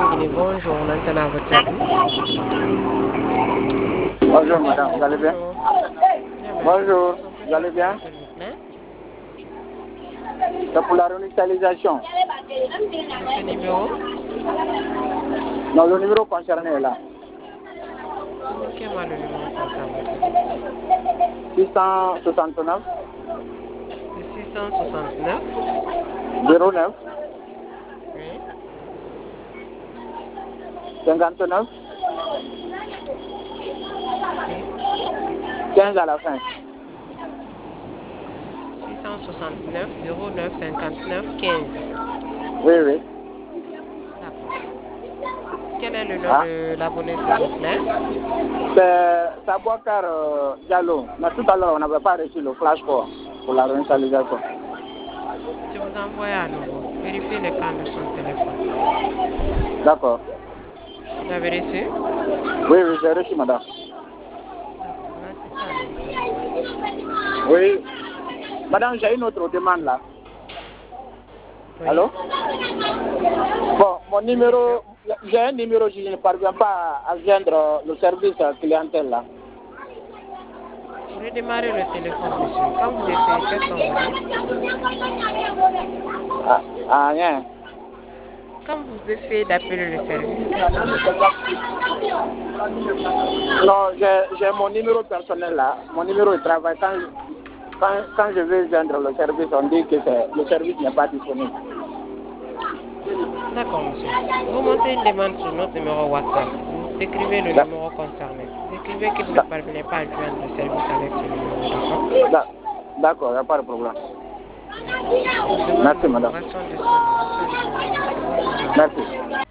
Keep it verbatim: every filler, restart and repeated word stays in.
Guinée, bonjour, on entend à votre service. Bonjour madame, vous allez bien? Bonjour. Bonjour, vous allez bien? S'il vous plaît. C'est pour la réinitialisation. De ce numéro? Non, le numéro concerné est là. Communiquez-moi le numéro concerné. six cent soixante-neuf. Le six cent soixante-neuf. zéro neuf. Oui. cinquante-neuf. Oui. quinze à la fin. six cent soixante-neuf, zéro neuf, cinquante-neuf, quinze. Oui, oui. D'accord. Quel est le nom Ah. de l'abonné, s'il vous plaît? C'est Sabouakar euh, Diallo. Mais tout à l'heure, on n'avait pas reçu le flash pour, pour la réinitialisation. Je vous envoie à nouveau. Vérifiez l'écran de son téléphone. D'accord. Vous avez reçu? Oui, oui, j'ai reçu madame. D'accord. N'assistez à nous. Oui. Madame, j'ai une autre demande là. Oui. Allô? Bon, mon numéro, j'ai un numéro, je ne parviens pas à joindre le service clientèle là. Pour redémarrer le téléphone, monsieur, quand vous essayez, qu'est-ce qu'on vous dit? Ah, ah, rien. Quand vous essayez d'appeler le service, qu'est-ce qu'on vous dit? Non, j'ai mon numéro personnel là. Mon numéro de travail. Quand, quand, quand je vais joindre le service, on dit que le service n'est pas disponible. D'accord, monsieur. Vous montez une demande sur notre numéro WhatsApp. Vous décrivez le numéro concerné. Décrivez que vous ne parvenez pas à joindre le service avec ce numéro, d'accord? D'accord, il n'y a pas de problème. Merci, Merci, madame. Restons disponibles. Merci.